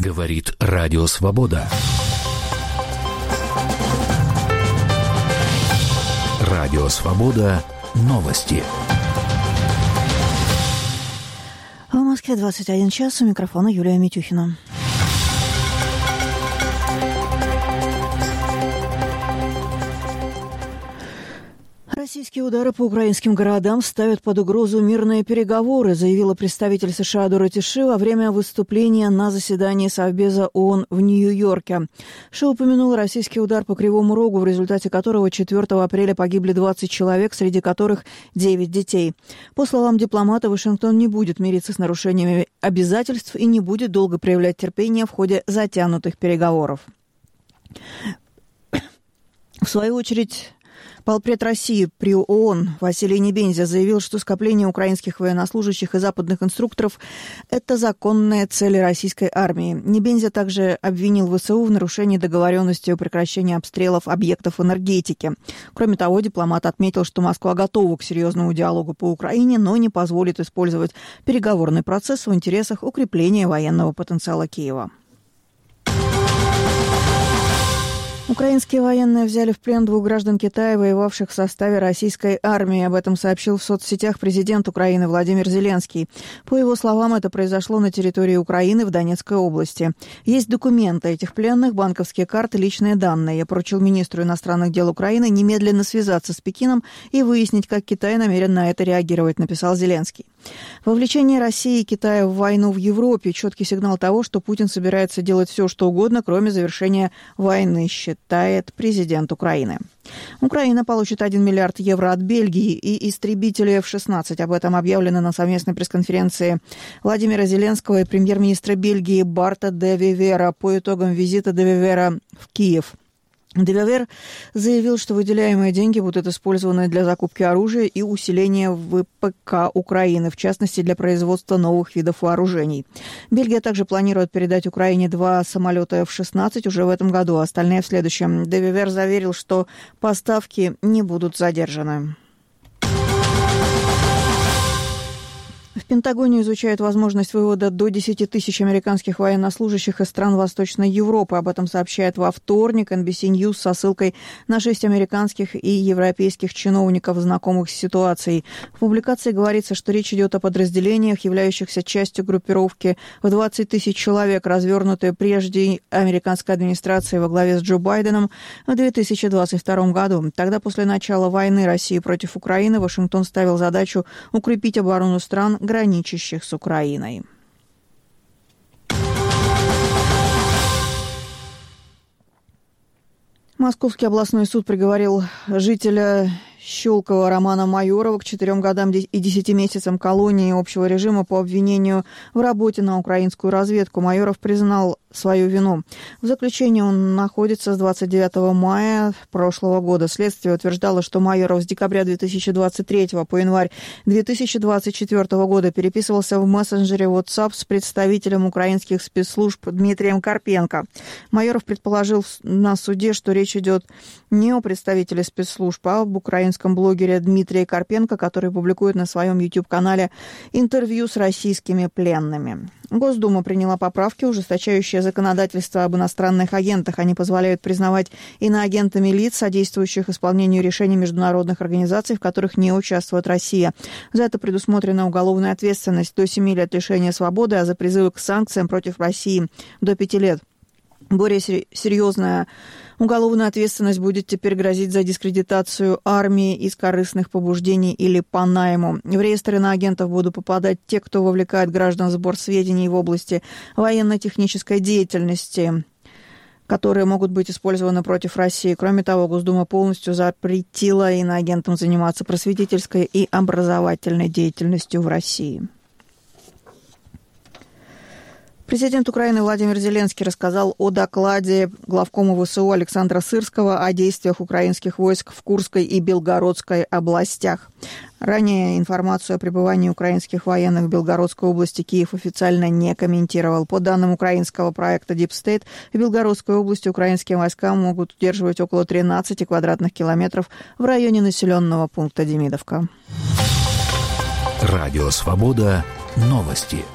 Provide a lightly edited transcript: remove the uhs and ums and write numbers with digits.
Говорит Радио Свобода. Радио Свобода. Новости. В Москве 21 час. У микрофона Юлия Митюхина. Российские удары по украинским городам ставят под угрозу мирные переговоры, заявила представитель США Дороти Ши во время выступления на заседании Совбеза ООН в Нью-Йорке. Ши упомянула российский удар по Кривому Рогу, в результате которого 4 апреля погибли 20 человек, среди которых 9 детей. По словам дипломата, Вашингтон не будет мириться с нарушениями обязательств и не будет долго проявлять терпение в ходе затянутых переговоров. В свою очередь, полпред России при ООН Василий Небензя заявил, что скопление украинских военнослужащих и западных инструкторов – это законная цель российской армии. Небензя также обвинил ВСУ в нарушении договоренности о прекращении обстрелов объектов энергетики. Кроме того, дипломат отметил, что Москва готова к серьезному диалогу по Украине, но не позволит использовать переговорный процесс в интересах укрепления военного потенциала Киева. Украинские военные взяли в плен 2 граждан Китая, воевавших в составе российской армии. Об этом сообщил в соцсетях президент Украины Владимир Зеленский. По его словам, это произошло на территории Украины в Донецкой области. Есть документы этих пленных, банковские карты, личные данные. Я поручил министру иностранных дел Украины немедленно связаться с Пекином и выяснить, как Китай намерен на это реагировать, написал Зеленский. Вовлечение России и Китая в войну в Европе – четкий сигнал того, что Путин собирается делать все, что угодно, кроме завершения войны, считает президент Украины. Украина получит 1 миллиард евро от Бельгии и истребители F-16. Об этом объявлено на совместной пресс-конференции Владимира Зеленского и премьер-министра Бельгии Барта де Вивера по итогам визита де Вивера в Киев. Де Вивер заявил, что выделяемые деньги будут использованы для закупки оружия и усиления ВПК Украины, в частности, для производства новых видов вооружений. Бельгия также планирует передать Украине 2 самолета F-16 уже в этом году, а остальные в следующем. Де Вивер заверил, что поставки не будут задержаны. В Пентагоне изучают возможность вывода до 10 тысяч американских военнослужащих из стран Восточной Европы. Об этом сообщает во вторник NBC News со ссылкой на 6 американских и европейских чиновников, знакомых с ситуацией. В публикации говорится, что речь идет о подразделениях, являющихся частью группировки в 20 тысяч человек, развернутые прежде американской администрацией во главе с Джо Байденом в 2022 году. Тогда, после начала войны России против Украины, Вашингтон ставил задачу укрепить оборону стран, граничащих с Украиной. Московский областной суд приговорил жителя Щелково Романа Майорова к 4 годам и 10 месяцам колонии общего режима по обвинению в работе на украинскую разведку. Майоров признал свою вину. В заключении он находится с 29 мая прошлого года. Следствие утверждало, что Майоров с декабря 2023 по январь 2024 года переписывался в мессенджере WhatsApp с представителем украинских спецслужб Дмитрием Карпенко. Майоров предположил на суде, что речь идет не о представителе спецслужб, а об украинском блогере Дмитрии Карпенко, который публикует на своем YouTube-канале интервью с российскими пленными. Госдума приняла поправки, ужесточающие законодательство об иностранных агентах. Они позволяют признавать иноагентами лиц, содействующих исполнению решений международных организаций, в которых не участвует Россия. За это предусмотрена уголовная ответственность до 7 лет лишения свободы, а за призывы к санкциям против России до 5 лет. Более серьезная уголовная ответственность будет теперь грозить за дискредитацию армии из корыстных побуждений или по найму. В реестр иноагентов будут попадать те, кто вовлекает граждан в сбор сведений в области военно-технической деятельности, которые могут быть использованы против России. Кроме того, Госдума полностью запретила иноагентам заниматься просветительской и образовательной деятельностью в России. Президент Украины Владимир Зеленский рассказал о докладе главкома ВСУ Александра Сырского о действиях украинских войск в Курской и Белгородской областях. Ранее информацию о пребывании украинских военных в Белгородской области Киев официально не комментировал. По данным украинского проекта Deep State, в Белгородской области украинские войска могут удерживать около 13 квадратных километров в районе населенного пункта Демидовка. Радио «Свобода». Новости.